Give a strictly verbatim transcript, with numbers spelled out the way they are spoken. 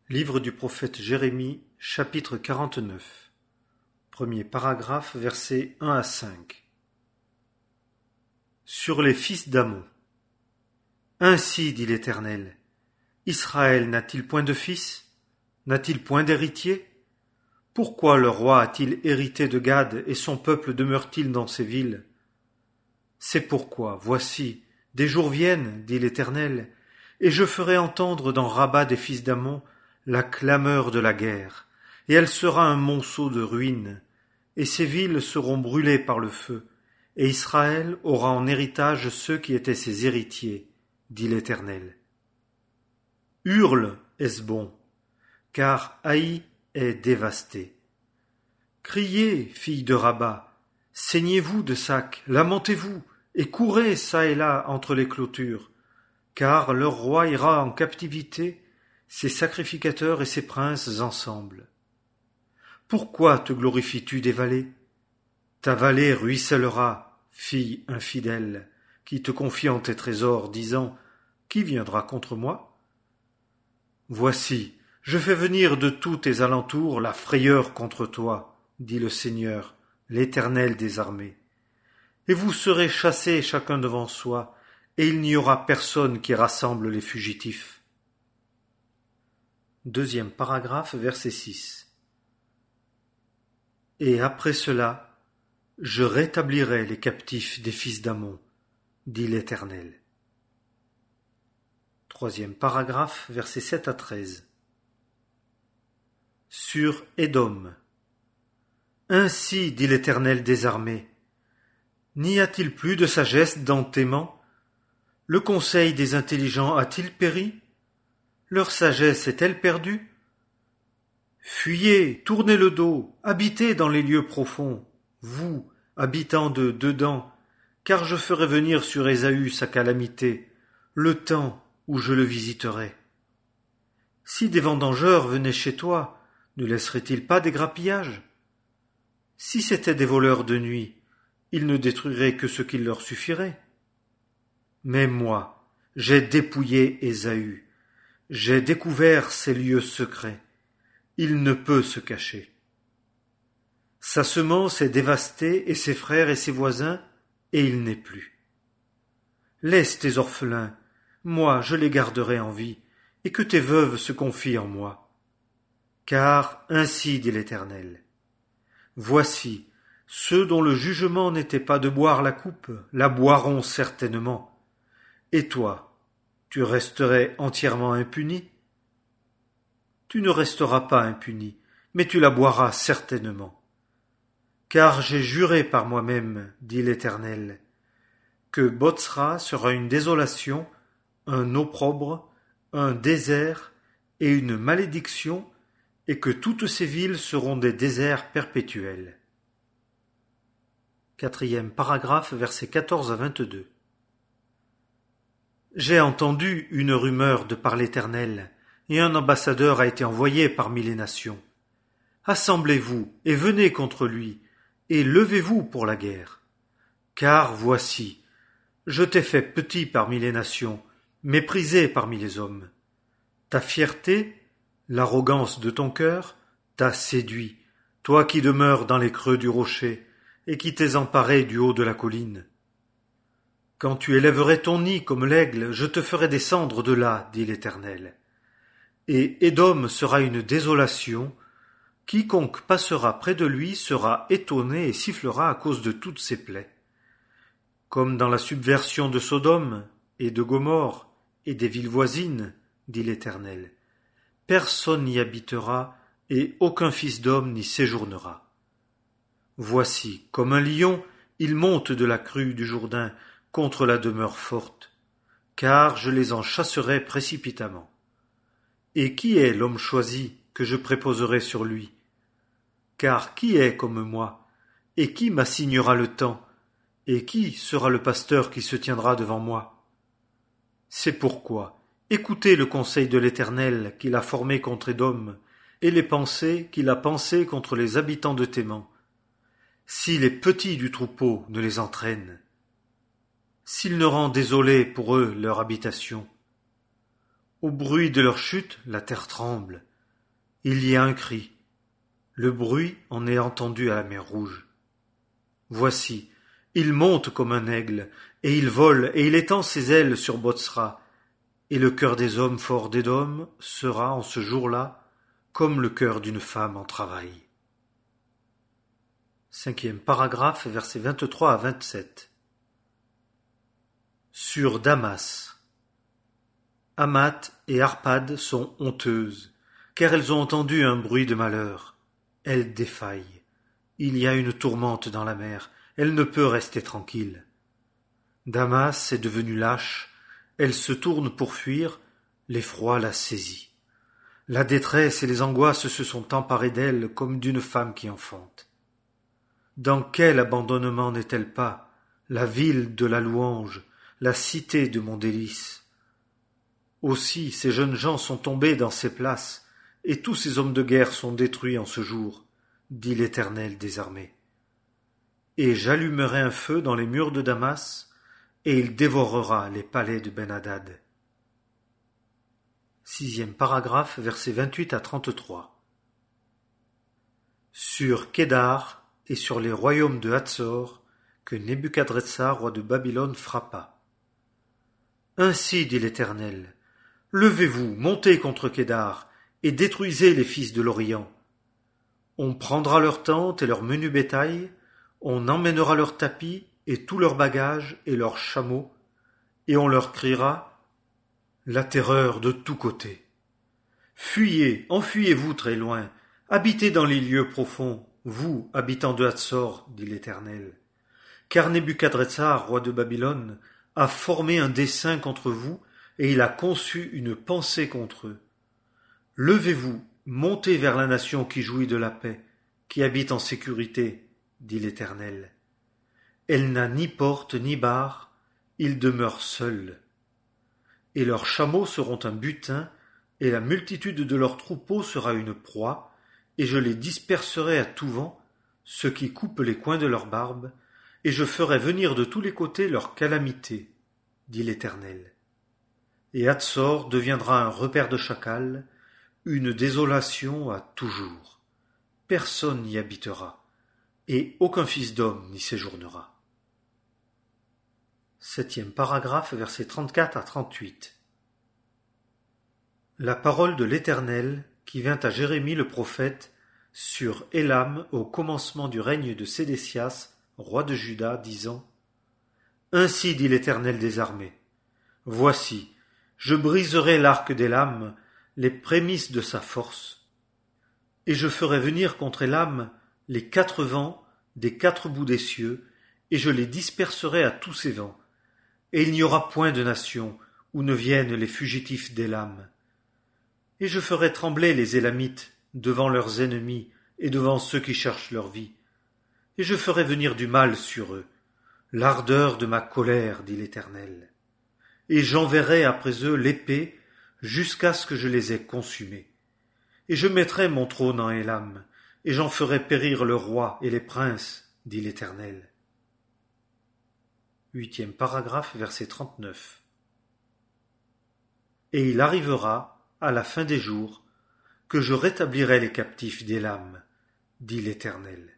Livre du prophète Jérémie, chapitre quarante-neuf. Premier paragraphe, versets un à cinq. Sur les fils d'Amon. Ainsi dit l'Éternel, Israël n'a-t-il point de fils? N'a-t-il point d'héritier? Pourquoi le roi a-t-il hérité de Gad et son peuple demeure-t-il dans ses villes? C'est pourquoi, voici, des jours viennent, dit l'Éternel, et je ferai entendre dans Rabba des fils d'Amon la clameur de la guerre, et elle sera un monceau de ruines, et ses villes seront brûlées par le feu, et Israël aura en héritage ceux qui étaient ses héritiers, dit l'Éternel. Hurle, Hesbon, car Haï est dévasté. Criez, filles de Rabba, saignez-vous de sac, lamentez-vous, et courez çà et là entre les clôtures, car leur roi ira en captivité, ses sacrificateurs et ses princes ensemble. Pourquoi te glorifies-tu des vallées? Ta vallée ruissellera, fille infidèle, qui te confiant tes trésors, disant « Qui viendra contre moi ?» Voici, je fais venir de tous tes alentours la frayeur contre toi, dit le Seigneur, l'Éternel des armées. Et vous serez chassés chacun devant soi, et il n'y aura personne qui rassemble les fugitifs. Deuxième paragraphe, verset six. Et après cela, je rétablirai les captifs des fils d'Amon, dit l'Éternel. Troisième paragraphe, versets sept à treize. Sur Édom. Ainsi dit l'Éternel des armées. N'y a-t-il plus de sagesse dans tes mains? Le conseil des intelligents a-t-il péri? Leur sagesse est-elle perdue? Fuyez, tournez le dos, habitez dans les lieux profonds, vous, habitants de dedans, car je ferai venir sur Ésaü sa calamité, le temps où je le visiterai. Si des vendangeurs venaient chez toi, ne laisseraient-ils pas des grappillages? Si c'étaient des voleurs de nuit, ils ne détruiraient que ce qu'il leur suffirait. Mais moi, j'ai dépouillé Ésaü, j'ai découvert ses lieux secrets. Il ne peut se cacher. Sa semence est dévastée, et ses frères et ses voisins, et il n'est plus. Laisse tes orphelins, moi je les garderai en vie, et que tes veuves se confient en moi. Car ainsi dit l'Éternel. Voici, ceux dont le jugement n'était pas de boire la coupe, la boiront certainement. Et toi, tu resterais entièrement impuni? Tu ne resteras pas impuni, mais tu la boiras certainement. Car j'ai juré par moi-même, dit l'Éternel, que Botsra sera une désolation, un opprobre, un désert et une malédiction, et que toutes ces villes seront des déserts perpétuels. Quatrième paragraphe, versets quatorze à vingt-deux. J'ai entendu une rumeur de par l'Éternel, et un ambassadeur a été envoyé parmi les nations. Assemblez-vous et venez contre lui, et levez-vous pour la guerre. Car voici, je t'ai fait petit parmi les nations, méprisé parmi les hommes. Ta fierté, l'arrogance de ton cœur, t'a séduit, toi qui demeures dans les creux du rocher, et qui t'es emparé du haut de la colline. Quand tu élèverais ton nid comme l'aigle, je te ferai descendre de là, dit l'Éternel. Et Édom sera une désolation, quiconque passera près de lui sera étonné et sifflera à cause de toutes ses plaies. Comme dans la subversion de Sodome et de Gomorrhe et des villes voisines, dit l'Éternel. Personne n'y habitera et aucun fils d'homme n'y séjournera. Voici, comme un lion, il monte de la crue du Jourdain contre la demeure forte, car je les en chasserai précipitamment. Et qui est l'homme choisi que je préposerai sur lui? Car qui est comme moi? Et qui m'assignera le temps? Et qui sera le pasteur qui se tiendra devant moi? C'est pourquoi, écoutez le conseil de l'Éternel qu'il a formé contre Édom, et les pensées qu'il a pensées contre les habitants de Théman. Si les petits du troupeau ne les entraînent, s'il ne rend désolé pour eux leur habitation. Au bruit de leur chute, la terre tremble, Il y a un cri. Le bruit en est entendu à la mer Rouge. Voici, il monte comme un aigle, et il vole, et il étend ses ailes sur Botsra, et le cœur des hommes forts d'Édom sera en ce jour-là comme le cœur d'une femme en travail. Cinquième paragraphe, versets vingt-trois à vingt-sept. Sur Damas. Amat et Arpad sont honteuses, car elles ont entendu un bruit de malheur. Elles défaillent. Il y a une tourmente dans la mer, elle ne peut rester tranquille. Damas est devenue lâche, elle se tourne pour fuir, l'effroi la saisit. La détresse et les angoisses se sont emparées d'elle comme d'une femme qui enfante. Dans quel abandonnement n'est-elle pas, la ville de la louange, la cité de mon délice? Aussi ces jeunes gens sont tombés dans ces places, et tous ces hommes de guerre sont détruits en ce jour, dit l'Éternel des armées. Et j'allumerai un feu dans les murs de Damas, et il dévorera les palais de Ben-Hadad. Sixième paragraphe, versets vingt-huit à trente-trois. Sur Kédar et sur les royaumes de Hatzor, que Nebuchadrezzar, roi de Babylone, frappa. Ainsi dit l'Éternel, levez-vous, montez contre Kédar, et détruisez les fils de l'Orient. On prendra leurs tentes et leur menu bétail, on emmènera leurs tapis et tous leurs bagages et leurs chameaux, et on leur criera la terreur de tous côtés. Fuyez, enfuyez-vous très loin, habitez dans les lieux profonds, vous, habitants de Hatzor, dit l'Éternel. Car Nebuchadrezzar, roi de Babylone, a formé un dessein contre vous, et il a conçu une pensée contre eux. Levez-vous, montez vers la nation qui jouit de la paix, qui habite en sécurité, dit l'Éternel. Elle n'a ni porte ni barre, ils demeurent seuls. Et leurs chameaux seront un butin, et la multitude de leurs troupeaux sera une proie, et je les disperserai à tout vent, ceux qui coupent les coins de leurs barbes, et je ferai venir de tous les côtés leur calamité, dit l'Éternel. Et Hatzor deviendra un repaire de chacals, une désolation à toujours. Personne n'y habitera, et aucun fils d'homme n'y séjournera. Septième paragraphe, versets trente-quatre à trente-huit. La parole de l'Éternel qui vint à Jérémie le prophète sur Élam au commencement du règne de Sédécias, roi de Juda, disant « Ainsi dit l'Éternel des armées, voici, je briserai l'arc d'Élam, les prémices de sa force, et je ferai venir contre Élam les quatre vents des quatre bouts des cieux, et je les disperserai à tous ces vents, et il n'y aura point de nation où ne viennent les fugitifs d'Élam. Et je ferai trembler les Élamites devant leurs ennemis et devant ceux qui cherchent leur vie, et je ferai venir du mal sur eux, l'ardeur de ma colère, dit l'Éternel. Et j'enverrai après eux l'épée jusqu'à ce que je les ai consumés. Et je mettrai mon trône en Élam, et j'en ferai périr le roi et les princes, dit l'Éternel. Huitième paragraphe, verset trente-neuf. Et il arrivera, à la fin des jours, que je rétablirai les captifs d'Élam, dit l'Éternel.